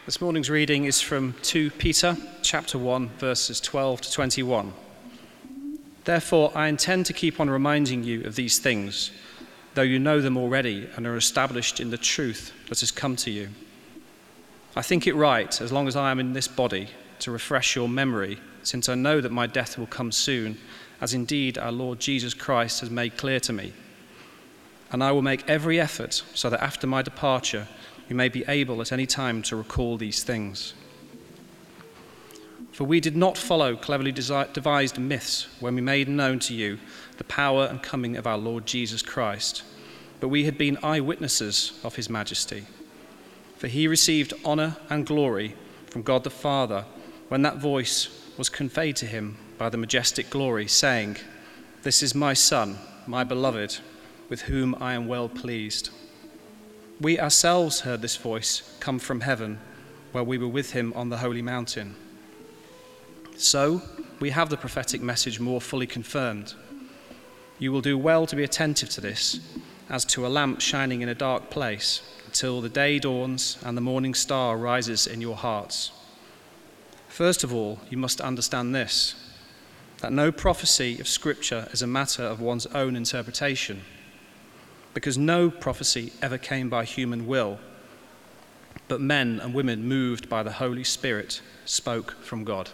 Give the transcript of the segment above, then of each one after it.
This morning's reading is from 2 Peter chapter 1, verses 12 to 21. Therefore, I intend to keep on reminding you of these things, though you know them already and are established in the truth that has come to you. I think it right, as long as I am in this body, to refresh your memory, since I know that my death will come soon, as indeed our Lord Jesus Christ has made clear to me. And I will make every effort so that after my departure, you may be able at any time to recall these things. For we did not follow cleverly devised myths when we made known to you the power and coming of our Lord Jesus Christ, but we had been eyewitnesses of his majesty. For he received honor and glory from God the Father when that voice was conveyed to him by the majestic glory, saying, "This is my Son, my beloved, with whom I am well pleased." We ourselves heard this voice come from heaven while we were with him on the holy mountain. So we have the prophetic message more fully confirmed. You will do well to be attentive to this, as to a lamp shining in a dark place, until the day dawns and the morning star rises in your hearts. First of all, you must understand this, that no prophecy of Scripture is a matter of one's own interpretation, because no prophecy ever came by human will, but men and women moved by the Holy Spirit spoke from God.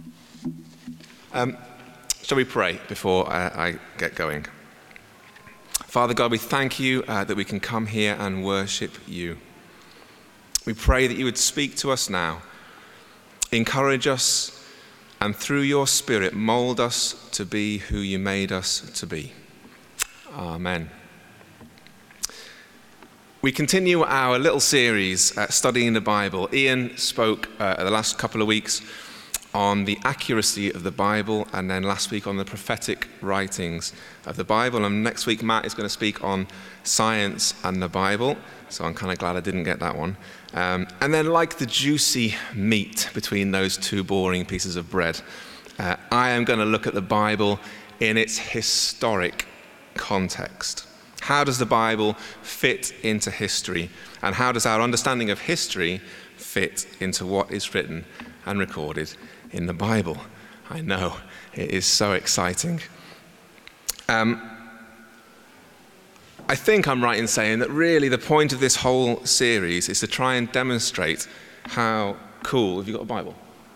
Shall we pray before I get going? Father God, we thank you that we can come here and worship you. We pray that you would speak to us now, encourage us, and through your Spirit mold us to be who you made us to be. Amen. We continue our little series studying the Bible. Ian spoke the last couple of weeks on the accuracy of the Bible, and then last week on the prophetic writings of the Bible. And next week, Matt is going to speak on science and the Bible. So I'm kind of glad I didn't get that one. And then, like the juicy meat between those two boring pieces of bread, I am going to look at the Bible in its historic context. How does the Bible fit into history? And how does our understanding of history fit into what is written and recorded in the Bible? I know, it is so exciting. I think I'm right in saying that really the point of this whole series is to try and demonstrate how cool. Have you got a Bible?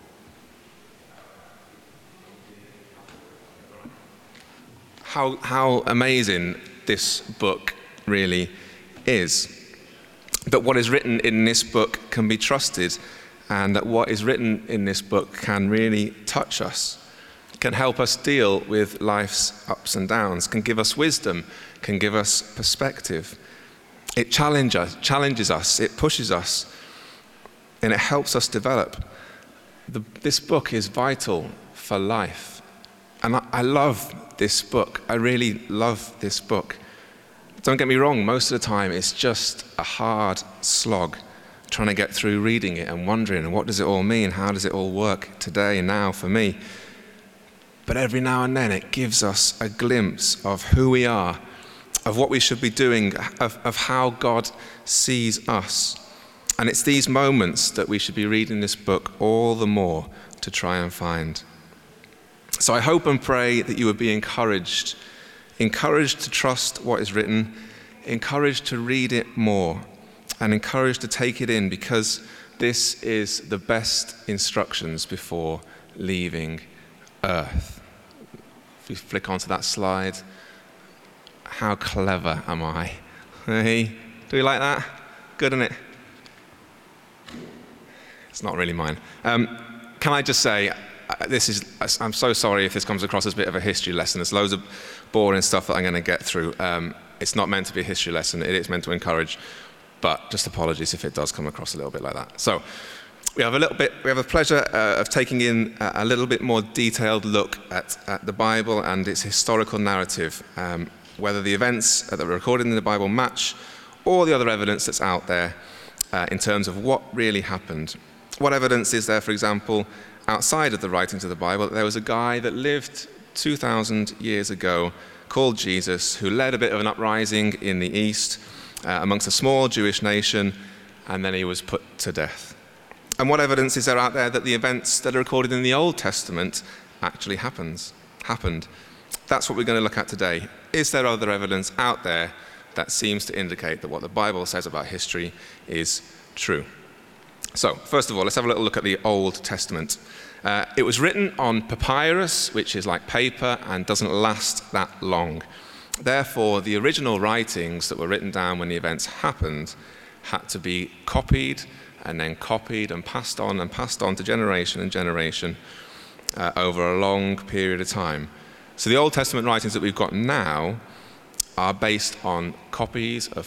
How amazing this book really is. That what is written in this book can be trusted, and that what is written in this book can really touch us, can help us deal with life's ups and downs, can give us wisdom, can give us perspective. It challenges us, it pushes us, and it helps us develop. This book is vital for life. And I love this book. I really love this book. Don't get me wrong, most of the time it's just a hard slog trying to get through reading it and wondering, what does it all mean? How does it all work today and now for me? But every now and then it gives us a glimpse of who we are, of what we should be doing, of how God sees us. And it's these moments that we should be reading this book all the more to try and find. So I hope and pray that you would be encouraged to trust what is written, encouraged to read it more, and encouraged to take it in, because this is the best instructions before leaving Earth. If we flick onto that slide, how clever am I? Hey, do we like that? Good, isn't it? It's not really mine. Can I just say, I'm so sorry if this comes across as a bit of a history lesson. There's loads of boring stuff that I'm going to get through. It's not meant to be a history lesson. It is meant to encourage, but just apologies if it does come across a little bit like that. So we have the pleasure of taking in a little bit more detailed look at the Bible and its historical narrative, whether the events that were recorded in the Bible match all the other evidence that's out there in terms of what really happened. What evidence is there, for example, outside of the writings of the Bible, that there was a guy that lived 2,000 years ago called Jesus, who led a bit of an uprising in the East amongst a small Jewish nation, and then he was put to death. And what evidence is there out there that the events that are recorded in the Old Testament actually happened? That's what we're going to look at today. Is there other evidence out there that seems to indicate that what the Bible says about history is true? So, first of all, let's have a little look at the Old Testament. It was written on papyrus, which is like paper and doesn't last that long. Therefore, the original writings that were written down when the events happened had to be copied and then copied and passed on to generation and generation over a long period of time. So the Old Testament writings that we've got now are based on copies of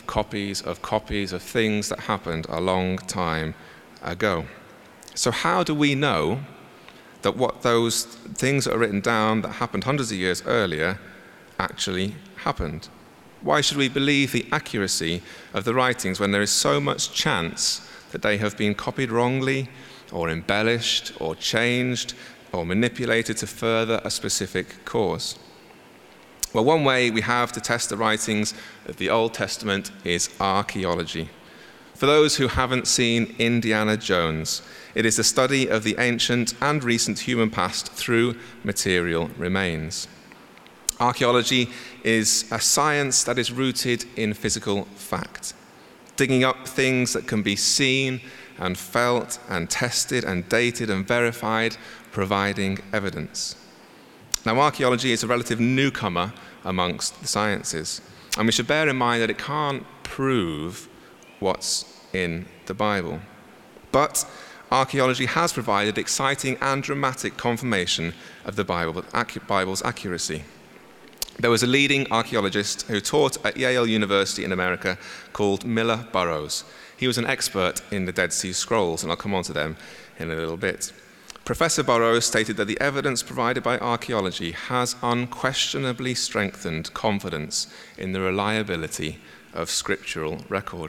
things that happened a long time ago. So how do we know that what those things that are written down that happened hundreds of years earlier actually happened? Why should we believe the accuracy of the writings when there is so much chance that they have been copied wrongly or embellished or changed or manipulated to further a specific cause? Well, one way we have to test the writings of the Old Testament is archaeology. For those who haven't seen Indiana Jones, it is the study of the ancient and recent human past through material remains. Archaeology is a science that is rooted in physical fact, digging up things that can be seen and felt and tested and dated and verified, providing evidence. Now, archaeology is a relative newcomer amongst the sciences, and we should bear in mind that it can't prove what's in the Bible. But archaeology has provided exciting and dramatic confirmation of the Bible's accuracy. There was a leading archaeologist who taught at Yale University in America called Miller Burrows. He was an expert in the Dead Sea Scrolls, and I'll come on to them in a little bit. Professor Burrows stated that the evidence provided by archaeology has unquestionably strengthened confidence in the reliability of scriptural record.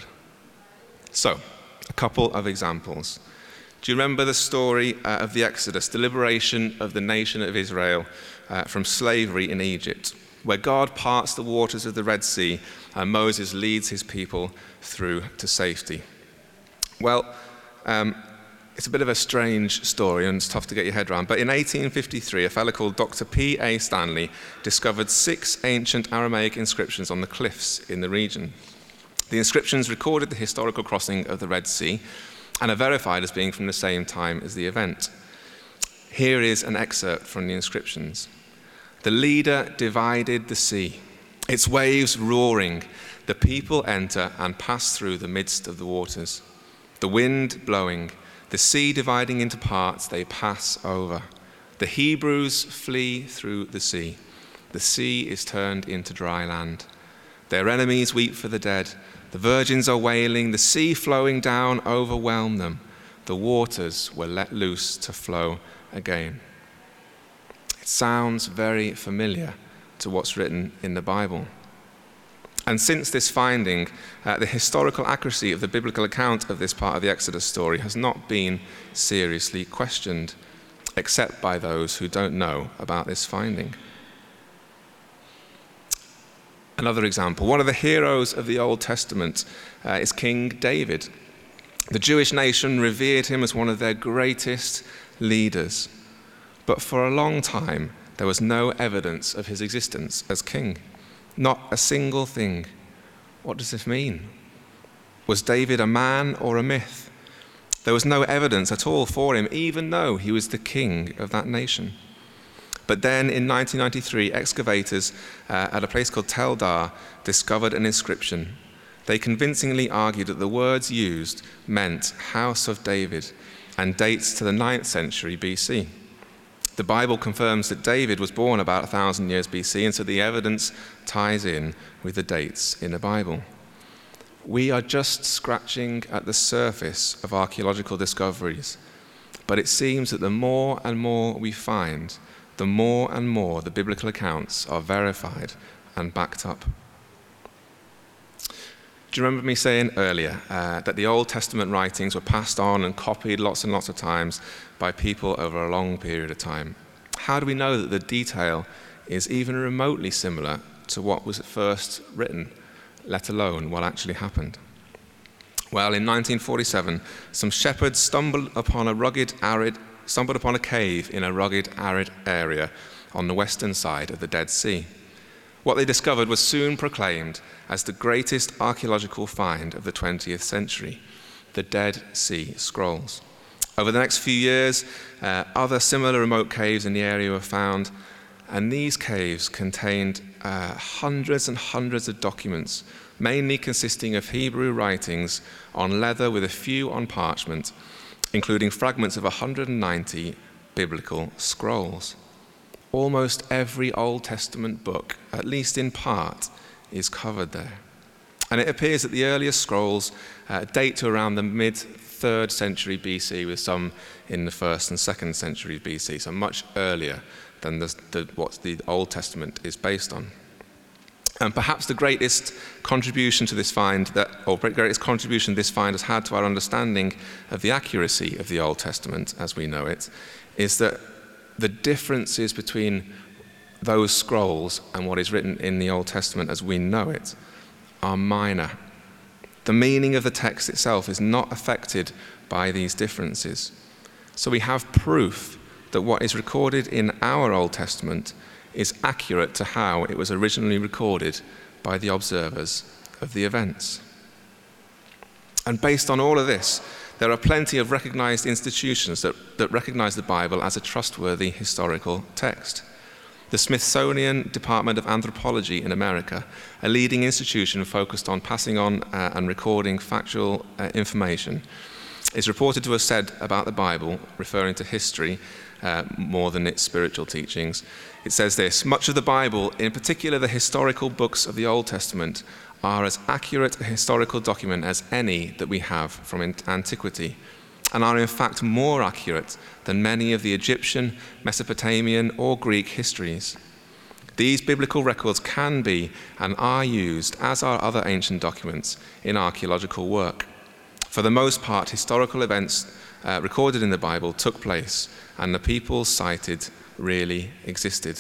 So, a couple of examples. Do you remember the story of the Exodus, the liberation of the nation of Israel from slavery in Egypt, where God parts the waters of the Red Sea and Moses leads his people through to safety? Well, it's a bit of a strange story and it's tough to get your head around, but in 1853, a fellow called Dr. P.A. Stanley discovered 6 ancient Aramaic inscriptions on the cliffs in the region. The inscriptions recorded the historical crossing of the Red Sea and are verified as being from the same time as the event. Here is an excerpt from the inscriptions. The leader divided the sea, its waves roaring. The people enter and pass through the midst of the waters. The wind blowing, the sea dividing into parts, they pass over. The Hebrews flee through the sea. The sea is turned into dry land. Their enemies weep for the dead. The virgins are wailing. The sea flowing down overwhelmed them. The waters were let loose to flow again. It sounds very familiar to what's written in the Bible. And since this finding, the historical accuracy of the biblical account of this part of the Exodus story has not been seriously questioned, except by those who don't know about this finding. Another example, one of the heroes of the Old Testament is King David. The Jewish nation revered him as one of their greatest leaders. But for a long time, there was no evidence of his existence as king. Not a single thing. What does this mean? Was David a man or a myth? There was no evidence at all for him, even though he was the king of that nation. But then in 1993, excavators at a place called Tel Dar discovered an inscription. They convincingly argued that the words used meant House of David and dates to the 9th century BC. The Bible confirms that David was born about 1,000 years BC, and so the evidence ties in with the dates in the Bible. We are just scratching at the surface of archaeological discoveries, but it seems that the more and more we find, the more and more the biblical accounts are verified and backed up. Do you remember me saying earlier that the Old Testament writings were passed on and copied lots and lots of times by people over a long period of time? How do we know that the detail is even remotely similar to what was at first written, let alone what actually happened? Well, in 1947, some shepherds stumbled upon a cave in a rugged, arid area on the western side of the Dead Sea. What they discovered was soon proclaimed as the greatest archaeological find of the 20th century, the Dead Sea Scrolls. Over the next few years, other similar remote caves in the area were found, and these caves contained hundreds and hundreds of documents, mainly consisting of Hebrew writings on leather with a few on parchment, including fragments of 190 biblical scrolls. Almost every Old Testament book, at least in part, is covered there. And it appears that the earliest scrolls date to around the mid-3rd century BC, with some in the 1st and 2nd century BC, so much earlier than what the Old Testament is based on. And perhaps the greatest contribution this find has had to our understanding of the accuracy of the Old Testament as we know it, is that the differences between those scrolls and what is written in the Old Testament as we know it are minor. The meaning of the text itself is not affected by these differences. So we have proof that what is recorded in our Old Testament is accurate to how it was originally recorded by the observers of the events. And based on all of this, there are plenty of recognized institutions that recognize the Bible as a trustworthy historical text. The Smithsonian Department of Anthropology in America, a leading institution focused on passing on and recording factual information, is reported to have said about the Bible, referring to history more than its spiritual teachings. It says this: much of the Bible, in particular the historical books of the Old Testament, are as accurate a historical document as any that we have from antiquity, and are in fact more accurate than many of the Egyptian, Mesopotamian, or Greek histories. These biblical records can be and are used, as are other ancient documents, in archaeological work. For the most part, historical events recorded in the Bible took place, and the people cited really existed.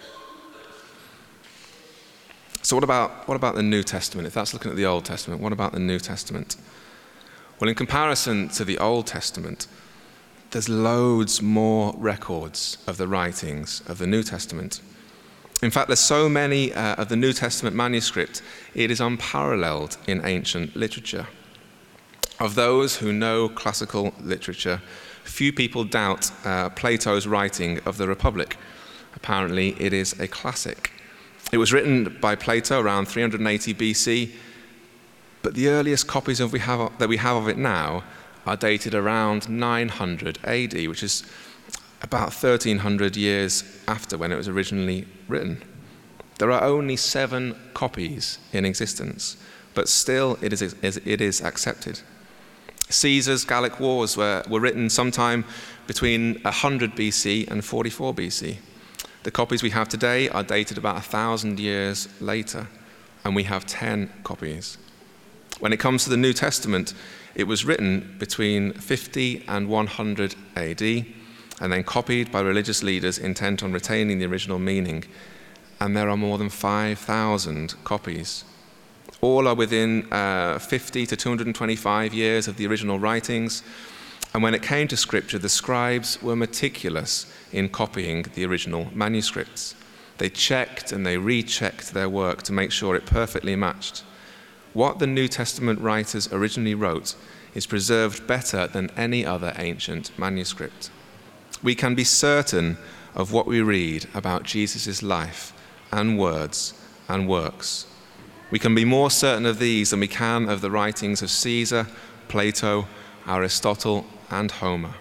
So what about the New Testament? If that's looking at the Old Testament, what about the New Testament? Well, in comparison to the Old Testament, there's loads more records of the writings of the New Testament. In fact, there's so many of the New Testament manuscript, it is unparalleled in ancient literature. Of those who know classical literature, few people doubt Plato's writing of the Republic. Apparently, it is a classic. It was written by Plato around 380 BC, but the earliest copies that we have of it now are dated around 900 AD, which is about 1,300 years after when it was originally written. There are only 7 copies in existence, but still it is accepted. Caesar's Gallic Wars were written sometime between 100 BC and 44 BC. The copies we have today are dated about 1,000 years later, and we have 10 copies. When it comes to the New Testament, it was written between 50 and 100 AD, and then copied by religious leaders intent on retaining the original meaning, and there are more than 5,000 copies. All are within 50 to 225 years of the original writings, and when it came to Scripture, the scribes were meticulous in copying the original manuscripts. They checked and they rechecked their work to make sure it perfectly matched. What the New Testament writers originally wrote is preserved better than any other ancient manuscript. We can be certain of what we read about Jesus' life and words and works. We can be more certain of these than we can of the writings of Caesar, Plato, Aristotle, and Homer.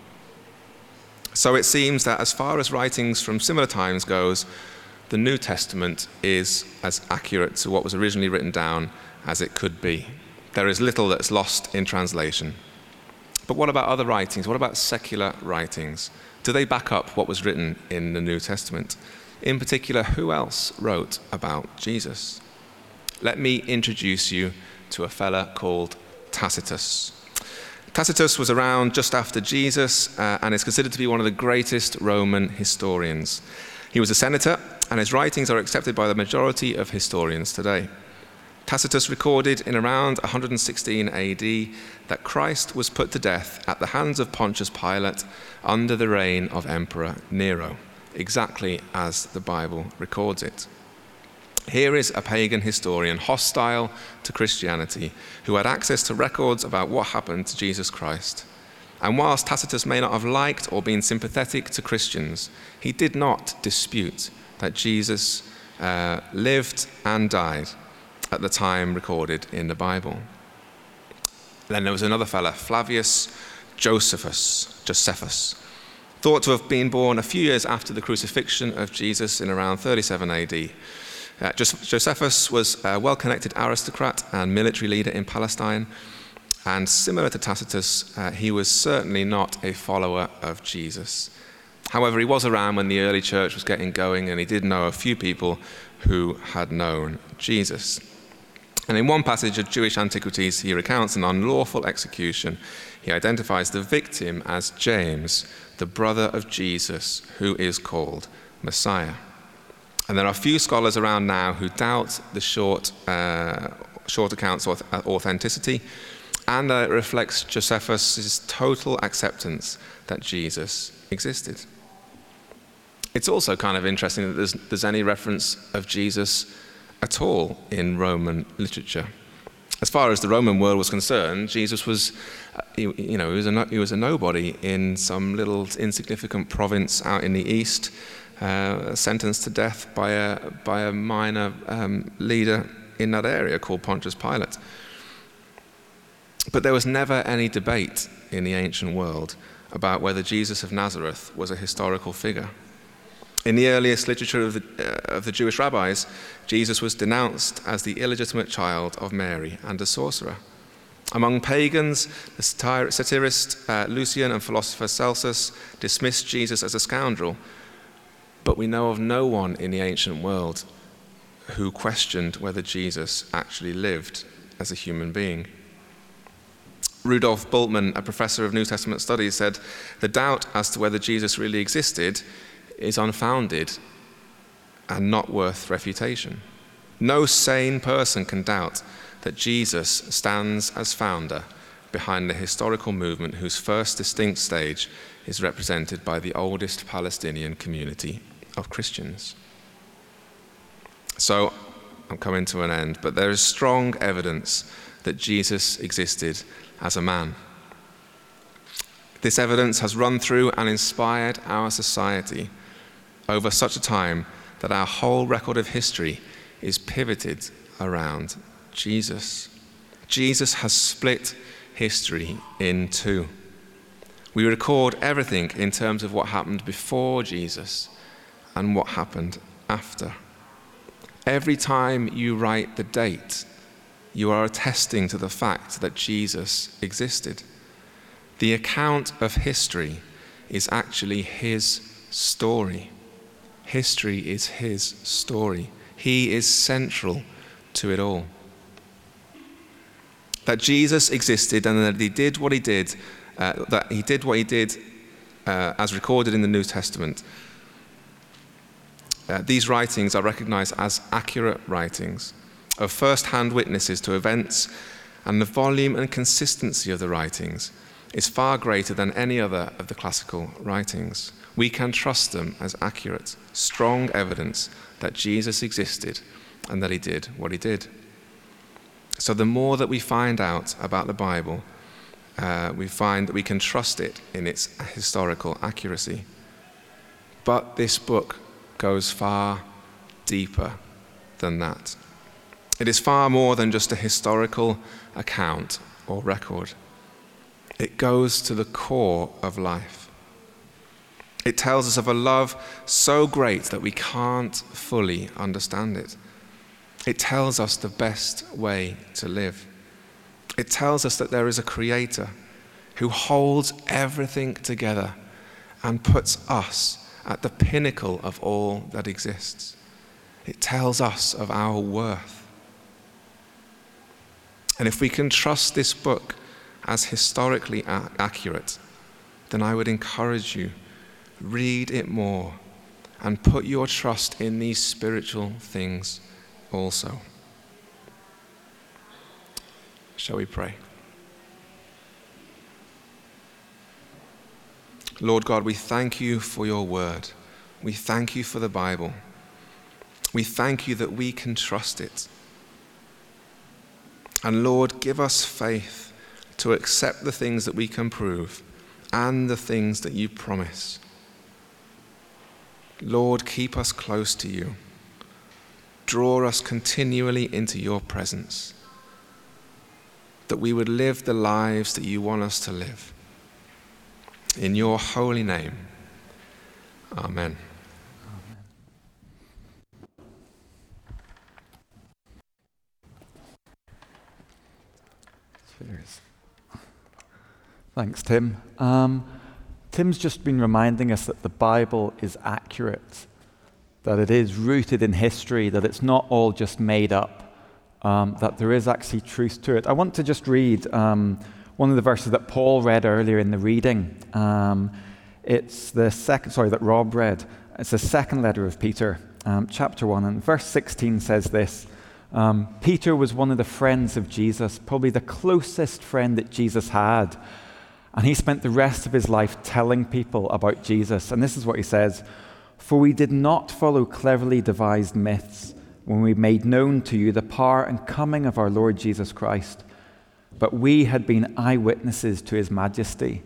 So it seems that as far as writings from similar times goes, the New Testament is as accurate to what was originally written down as it could be. There is little that's lost in translation. But what about other writings? What about secular writings? Do they back up what was written in the New Testament? In particular, who else wrote about Jesus? Let me introduce you to a fella called Tacitus. Tacitus was around just after Jesus and is considered to be one of the greatest Roman historians. He was a senator, and his writings are accepted by the majority of historians today. Tacitus recorded in around 116 AD that Christ was put to death at the hands of Pontius Pilate under the reign of Emperor Nero, exactly as the Bible records it. Here is a pagan historian hostile to Christianity who had access to records about what happened to Jesus Christ. And whilst Tacitus may not have liked or been sympathetic to Christians, he did not dispute that Jesus lived and died at the time recorded in the Bible. Then there was another fella, Flavius Josephus, thought to have been born a few years after the crucifixion of Jesus in around 37 AD. Josephus was a well-connected aristocrat and military leader in Palestine, and similar to Tacitus, he was certainly not a follower of Jesus. However, he was around when the early church was getting going, and he did know a few people who had known Jesus. And in one passage of Jewish Antiquities, he recounts an unlawful execution. He identifies the victim as James, the brother of Jesus, who is called Messiah. And there are few scholars around now who doubt the short account's authenticity, and it reflects Josephus' total acceptance that Jesus existed. It's also kind of interesting that there's any reference of Jesus at all in Roman literature. As far as the Roman world was concerned, Jesus was, he was a nobody in some little insignificant province out in the east, sentenced to death by a minor leader in that area called Pontius Pilate. But there was never any debate in the ancient world about whether Jesus of Nazareth was a historical figure. In the earliest literature of the Jewish rabbis, Jesus was denounced as the illegitimate child of Mary and a sorcerer. Among pagans, the satirist Lucian and philosopher Celsus dismissed Jesus as a scoundrel, but we know of no one in the ancient world who questioned whether Jesus actually lived as a human being. Rudolf Bultmann, a professor of New Testament studies, said, "The doubt as to whether Jesus really existed is unfounded and not worth refutation. No sane person can doubt that Jesus stands as founder behind the historical movement whose first distinct stage is represented by the oldest Palestinian community of Christians." So, I'm coming to an end, but there is strong evidence that Jesus existed as a man. This evidence has run through and inspired our society over such a time that our whole record of history is pivoted around Jesus. Jesus has split history in two. We record everything in terms of what happened before Jesus and what happened after. Every time you write the date, you are attesting to the fact that Jesus existed. The account of history is actually his story. History is his story. He is central to it all. That Jesus existed and that he did what he did, as recorded in the New Testament. These writings are recognized as accurate writings of first-hand witnesses to events, and the volume and consistency of the writings is far greater than any other of the classical writings. We can trust them as accurate, strong evidence that Jesus existed and that he did what he did. So the more that we find out about the Bible, we find that we can trust it in its historical accuracy. But this book goes far deeper than that. It is far more than just a historical account or record. It goes to the core of life. It tells us of a love so great that we can't fully understand it. It tells us the best way to live. It tells us that there is a creator who holds everything together and puts us at the pinnacle of all that exists. It tells us of our worth. And if we can trust this book as historically accurate, then I would encourage you, read it more and put your trust in these spiritual things also. Shall we pray? Lord God, we thank you for your word. We thank you for the Bible. We thank you that we can trust it. And Lord, give us faith to accept the things that we can prove and the things that you promise. Lord, keep us close to you. Draw us continually into your presence, that we would live the lives that you want us to live. In your holy name, amen. Cheers. Thanks, Tim. Tim's just been reminding us that the Bible is accurate, that it is rooted in history, that it's not all just made up, that there is actually truth to it. I want to just read one of the verses that Paul read earlier in the reading. It's the that Rob read. It's the second letter of Peter, chapter 1, and verse 16 says this. Peter was one of the friends of Jesus, probably the closest friend that Jesus had. And he spent the rest of his life telling people about Jesus. And this is what he says: "For we did not follow cleverly devised myths when we made known to you the power and coming of our Lord Jesus Christ, but we had been eyewitnesses to his majesty."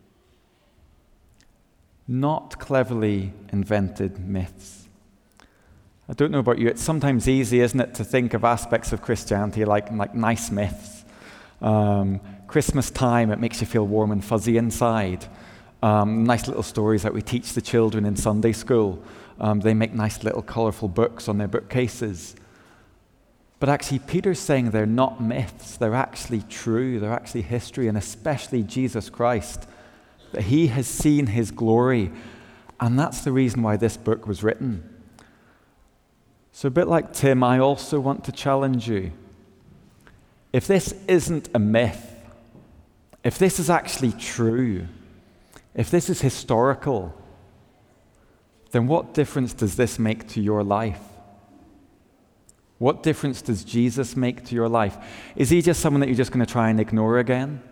Not cleverly invented myths. I don't know about you, it's sometimes easy, isn't it, to think of aspects of Christianity like nice myths. Christmas time, it makes you feel warm and fuzzy inside. Nice little stories that we teach the children in Sunday school. They make nice little colourful books on their bookcases. But actually, Peter's saying they're not myths, they're actually true, they're actually history, and especially Jesus Christ, that he has seen his glory. And that's the reason why this book was written. So a bit like Tim, I also want to challenge you. If this isn't a myth, if this is actually true, if this is historical, then what difference does this make to your life? What difference does Jesus make to your life? Is he just someone that you're just going to try and ignore again?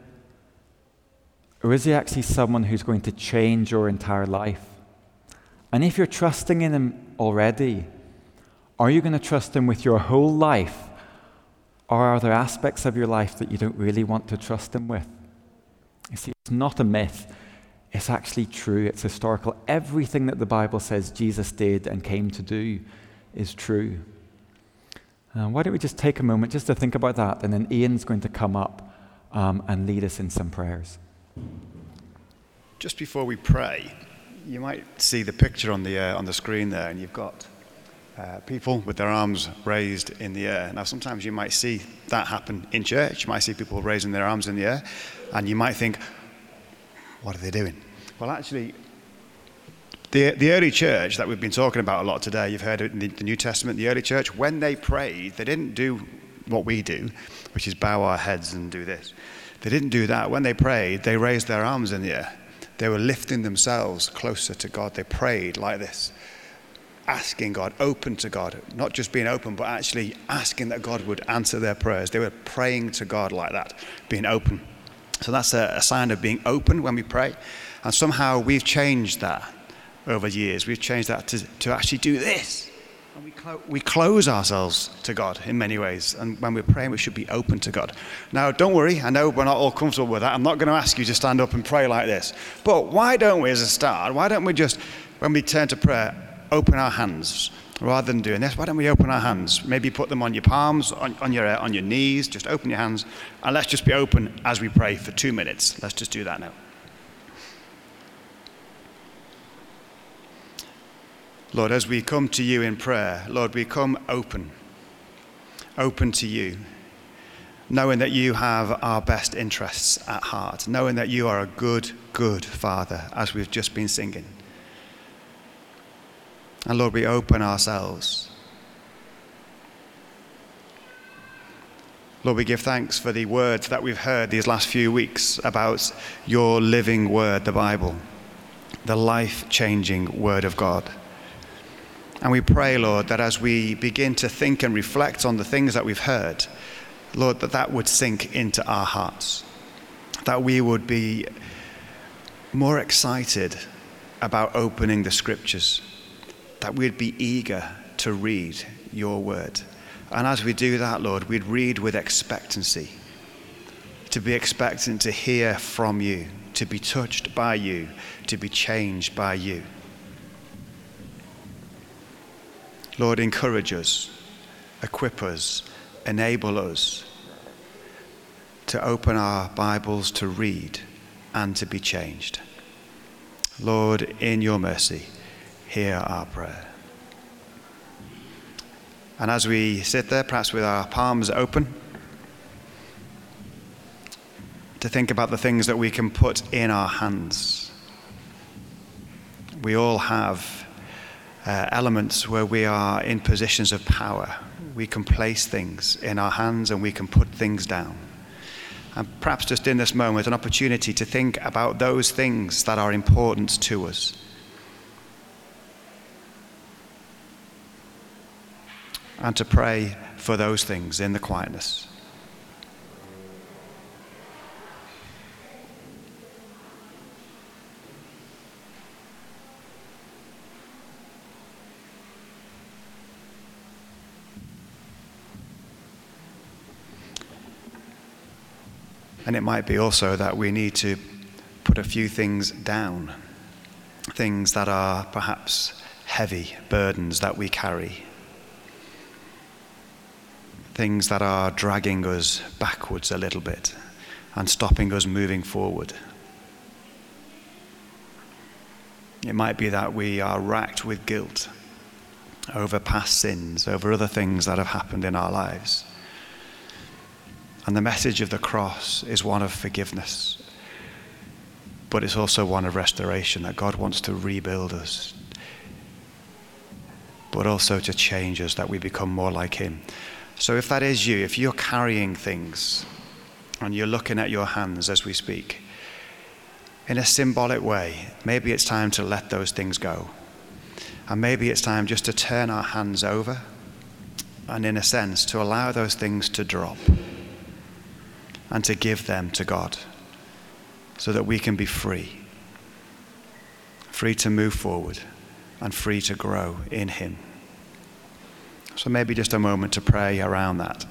Or is he actually someone who's going to change your entire life? And if you're trusting in him already, are you going to trust him with your whole life? Or are there aspects of your life that you don't really want to trust him with? You see, it's not a myth. It's actually true. It's historical. Everything that the Bible says Jesus did and came to do is true. Why don't we just take a moment just to think about that, and then Ian's going to come up and lead us in some prayers. Just before we pray, you might see the picture on the screen there, and you've got people with their arms raised in the air. Now, sometimes you might see that happen in church. You might see people raising their arms in the air, and you might think, what are they doing? Well, actually, the early church that we've been talking about a lot today, you've heard it in the New Testament, the early church, when they prayed, they didn't do what we do, which is bow our heads and do this. They didn't do that. When they prayed, they raised their arms in the air. They were lifting themselves closer to God. They prayed like this, asking God, open to God, not just being open, but actually asking that God would answer their prayers. They were praying to God like that, being open. So that's a sign of being open when we pray. And somehow we've changed that over years. We've changed that to actually do this. And we close ourselves to God in many ways. And when we're praying, we should be open to God. Now, don't worry. I know we're not all comfortable with that. I'm not going to ask you to stand up and pray like this. But why don't we, as a start, why don't we just, when we turn to prayer, open our hands? Rather than doing this, why don't we open our hands? Maybe put them on your palms, on your knees. Just open your hands. And let's just be open as we pray for 2 minutes. Let's just do that now. Lord, as we come to you in prayer, Lord, we come open to you, knowing that you have our best interests at heart, knowing that you are a good, good Father, as we've just been singing. And Lord, we open ourselves. Lord, we give thanks for the words that we've heard these last few weeks about your living word, the Bible, the life-changing word of God. And we pray, Lord, that as we begin to think and reflect on the things that we've heard, Lord, that would sink into our hearts, that we would be more excited about opening the scriptures, that we'd be eager to read your word. And as we do that, Lord, we'd read with expectancy, to be expectant to hear from you, to be touched by you, to be changed by you. Lord, encourage us, equip us, enable us to open our Bibles to read and to be changed. Lord, in your mercy, hear our prayer. And as we sit there, perhaps with our palms open, to think about the things that we can put in our hands. We all have elements where we are in positions of power. We can place things in our hands and we can put things down. And perhaps just in this moment, an opportunity to think about those things that are important to us. And to pray for those things in the quietness. And it might be also that we need to put a few things down, things that are perhaps heavy burdens that we carry, things that are dragging us backwards a little bit and stopping us moving forward. It might be that we are racked with guilt over past sins, over other things that have happened in our lives. And the message of the cross is one of forgiveness, but it's also one of restoration, that God wants to rebuild us, but also to change us, that we become more like him. So if that is you, if you're carrying things and you're looking at your hands as we speak, in a symbolic way, maybe it's time to let those things go. And maybe it's time just to turn our hands over and, in a sense, to allow those things to drop and to give them to God so that we can be free to move forward and free to grow in him. So maybe just a moment to pray around that.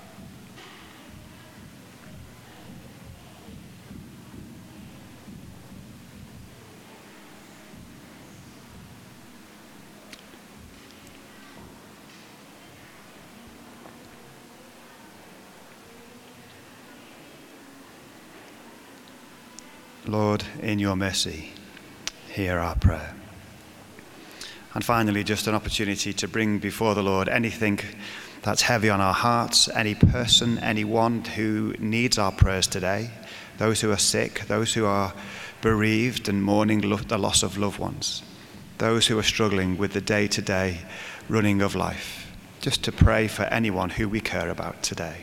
Lord, in your mercy, hear our prayer. And finally, just an opportunity to bring before the Lord anything that's heavy on our hearts, any person, anyone who needs our prayers today, those who are sick, those who are bereaved and mourning the loss of loved ones, those who are struggling with the day-to-day running of life, just to pray for anyone who we care about today.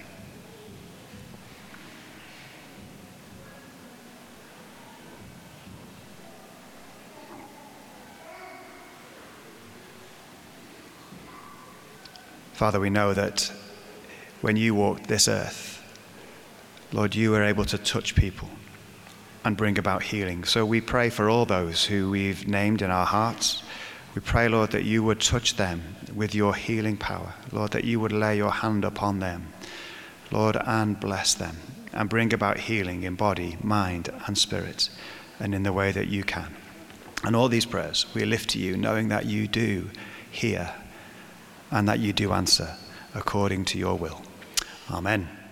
Father, we know that when you walked this earth, Lord, you were able to touch people and bring about healing. So we pray for all those who we've named in our hearts. We pray, Lord, that you would touch them with your healing power. Lord, that you would lay your hand upon them, Lord, and bless them and bring about healing in body, mind, and spirit, and in the way that you can. And all these prayers we lift to you, knowing that you do hear and that you do answer according to your will. Amen.